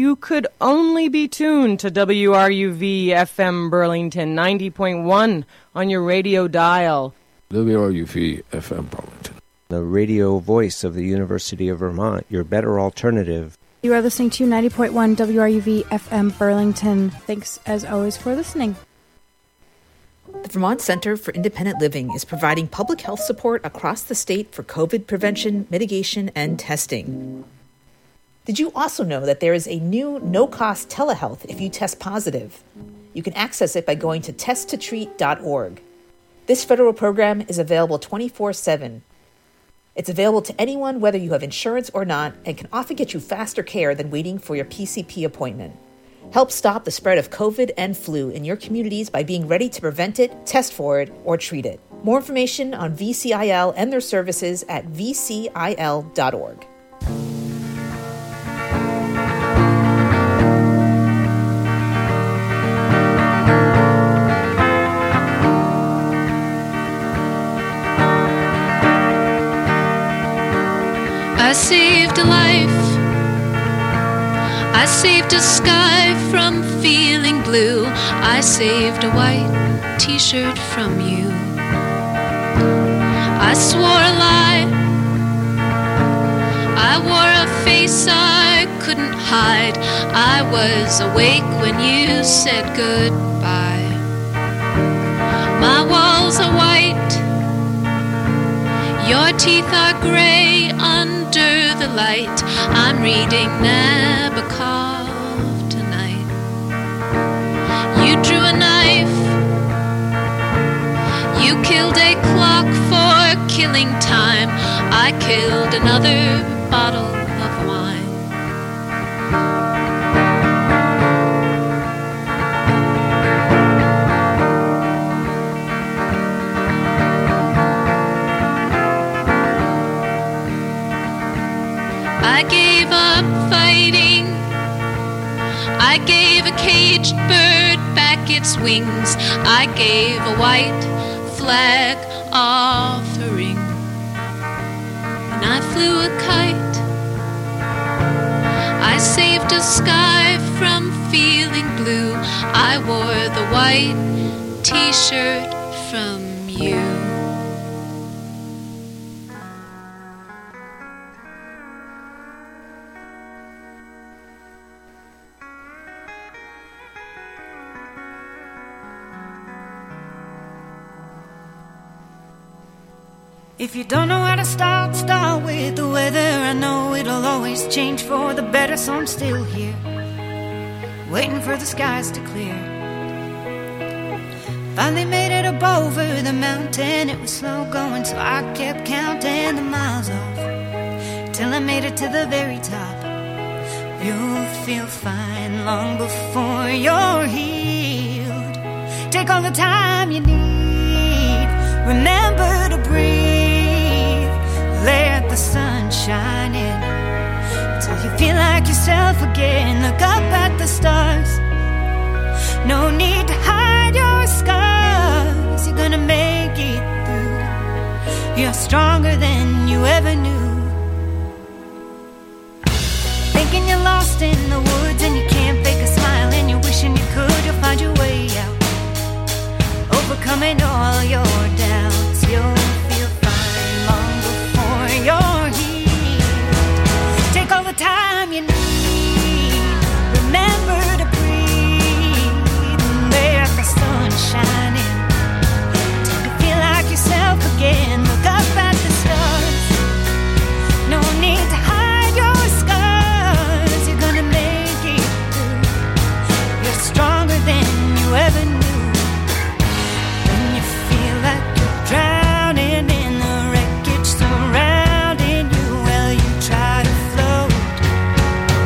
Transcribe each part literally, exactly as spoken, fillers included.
you could only be tuned to W R U V F M Burlington ninety point one on your radio dial. W R U V F M Burlington, the radio voice of the University of Vermont, your better alternative. You are listening to ninety point one W R U V F M Burlington. Thanks, as always, for listening. The Vermont Center for Independent Living is providing public health support across the state for COVID prevention, mitigation, and testing. Did you also know that there is a new no-cost telehealth if you test positive? You can access it by going to test to treat dot org. This federal program is available twenty-four seven. It's available to anyone, whether you have insurance or not, and can often get you faster care than waiting for your P C P appointment. Help stop the spread of COVID and flu in your communities by being ready to prevent it, test for it, or treat it. More information on V C I L and their services at V C I L dot org. I saved a life. I saved a sky from feeling blue. I saved a white t-shirt from you. I swore a lie. I wore a face I couldn't hide. I was awake when you said goodbye. My walls are white. Your teeth are gray under the light. I'm reading Nabokov tonight. You drew a knife. You killed a clock for killing time. I killed another bottle of wine. I gave up fighting. I gave a caged bird back its wings. I gave a white flag offering. And I flew a kite. I saved a sky from feeling blue. I wore the white t-shirt from you. If you don't know how to start, start with the weather. I know it'll always change for the better, so I'm still here, waiting for the skies to clear. Finally made it up over the mountain. It was slow going, so I kept counting the miles off, till I made it to the very top. You'll feel fine long before you're healed. Take all the time you need. Remember to breathe. Let the sun shine in till you feel like yourself again. Look up at the stars. No need to hide your scars. You're gonna make it through. You're stronger than you ever knew. Thinking you're lost in the woods and you can't fake a smile and you're wishing you could. You'll find your way out, overcoming all your doubts. You'll feel fine long before you're healed. Take all the time you need. Remember to breathe and let the sun shine in till you feel like yourself again. Look up at the stars. No need to hide your scars. You're gonna make it through. You're stronger than you ever knew. Drowning in the wreckage surrounding you, well, you try to float.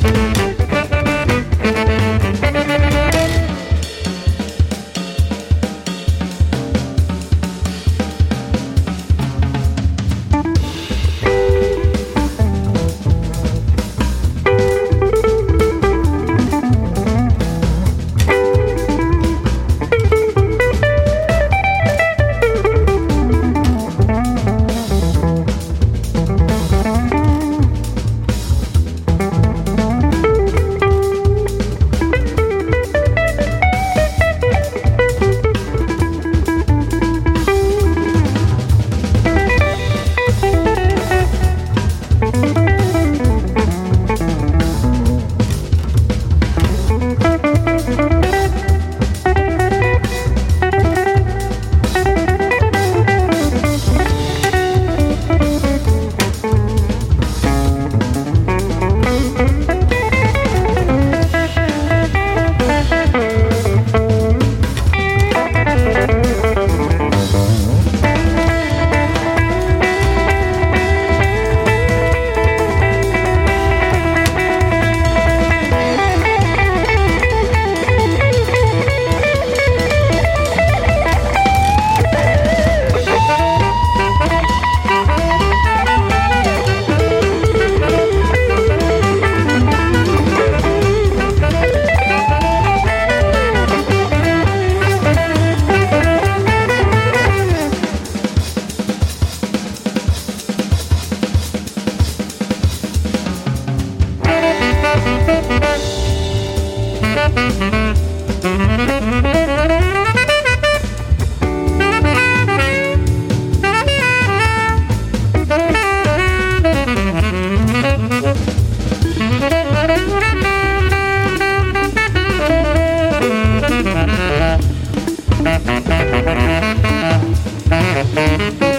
Thank you.